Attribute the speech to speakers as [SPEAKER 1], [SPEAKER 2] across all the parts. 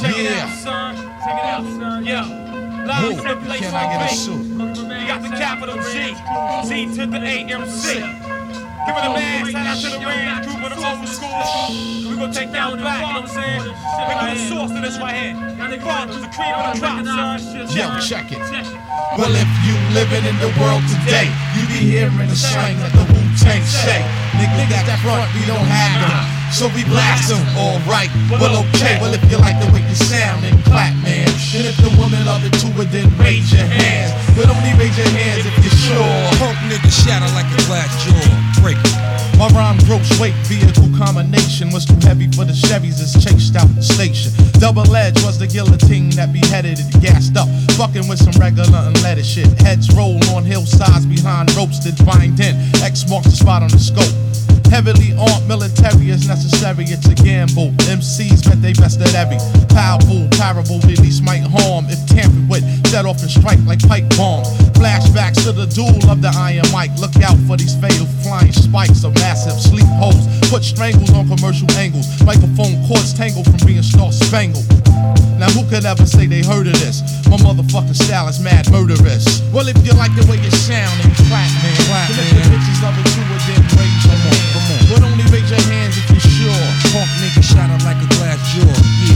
[SPEAKER 1] Check it out, son. Check it out, son. Yo. Live from the place
[SPEAKER 2] Can I get a suit?
[SPEAKER 1] You got the capital G. T to the AMC. Give it a man, shout out to the Rand group of the old school. We gonna take down back, you know what I'm saying? We got the source to this right here. Fathers, the cream of the crop, son.
[SPEAKER 2] Yo, check it. Well, if you living in the world today, you be hearing the slang that the Wu-Tang say. Niggas that front, we don't have them, so we blast them. Alright, well okay. Well, if you like the way you sound, then clap, man. And if the woman love it too, then raise your hands. But only raise your hands if you're sure.
[SPEAKER 3] Punk nigga shatter like a glass jaw. Break it.
[SPEAKER 2] My rhyme gross weight vehicle combination was too heavy for the Chevys that's chased out the station. Double edge was the guillotine that beheaded it, gassed up, fucking with some regular unleaded shit. Heads roll on hillsides behind ropes that bind in. X marks the spot on the scope. Heavily armed military is necessary, it's a gamble. MCs bet they best at every. Powerful, parable, release might harm if tampered with. Set off and strike like pipe bombs. Flashbacks to the duel of the Iron Mike. Look out for these fatal flying spikes of massive sleep holes. Put strangles on commercial angles. Microphone cords tangled from being star-spangled. Now who could ever say they heard of this? My motherfucking style is mad murderous. Well, if you like the way you sound, then clap, man. And if the bitches love it too, then raise your hand. But only raise your hands if you're sure.
[SPEAKER 3] Punk nigga shatter like a glass jaw.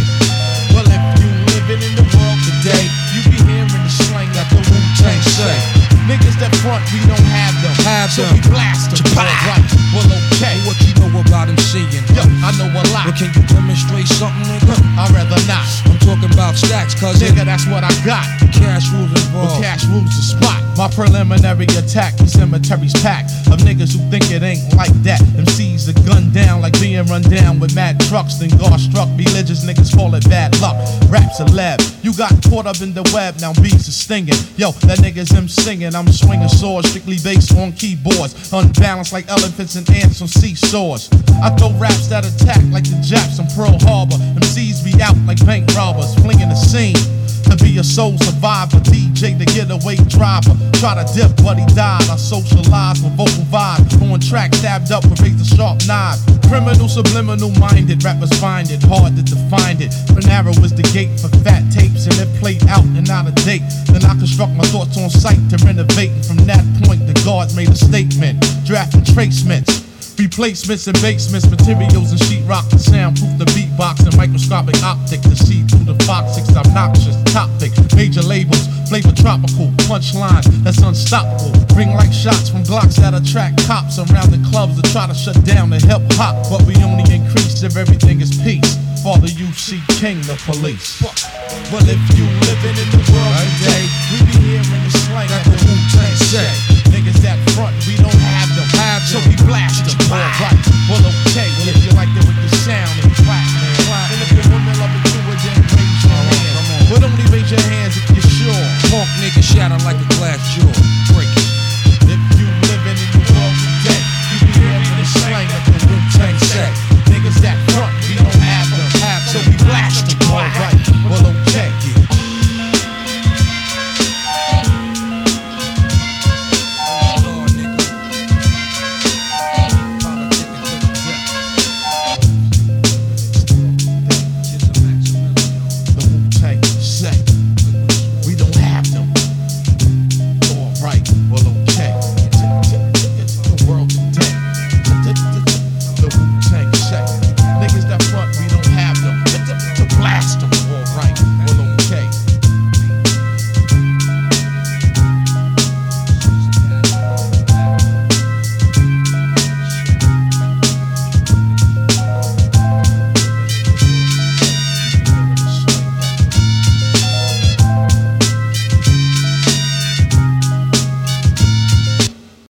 [SPEAKER 3] Yeah.
[SPEAKER 2] Well, if you living in the world today, you be hearing the slang that the Wu-Tang say. Niggas that front, we don't have them, so we blast them. Alright, well okay.
[SPEAKER 3] What you know about him singing?
[SPEAKER 2] Yo, I know a lot.
[SPEAKER 3] But can you demonstrate something, nigga?
[SPEAKER 2] I'd rather not.
[SPEAKER 3] I'm talking about stacks, cuz
[SPEAKER 2] Nigga, that's what I got.
[SPEAKER 3] Cash rules
[SPEAKER 2] Well,
[SPEAKER 3] involved.
[SPEAKER 2] cash rules the spot. My preliminary attack, the cemetery's packed of niggas who think it ain't like that. MCs are gunned down like being run down with mad trucks. Then God struck religious niggas call it bad luck. Rap's a lab. You got caught up in the web, now beats are stinging. Yo, that nigga's him singing. I'm swinging swords, strictly based on keyboards. Unbalanced like elephants and ants on seesaws. I throw raps that attack like the Japs on Pearl Harbor. MCs be out like bank robbers, flinging the scene. To be a soul survivor, DJ the getaway driver. Try to dip, but he died. I socialize with vocal vibe. On track, stabbed up with razor sharp knife. Criminal, subliminal minded, rappers find it hard to define it. Panera was the gate for fat tapes, and it played out and out of date. Then I construct my thoughts on sight to renovate. And from that point, the guards made a statement, drafting tracements. Replacements and basements, materials and sheetrock to soundproof the beatbox and microscopic optic to see through the foxics. Obnoxious topic, major labels, flavor tropical, punchlines that's unstoppable. Bring like shots from Glocks that attract cops around the clubs to try to shut down the hip hop. But we only increase if everything is peace. Father UC King, the police. Well, if you living in the world today, we be hearing the slang that the Wu-Tang say. Niggas that front, we don't have them, so we blast them. Alright, well okay, well if you like the way you sound,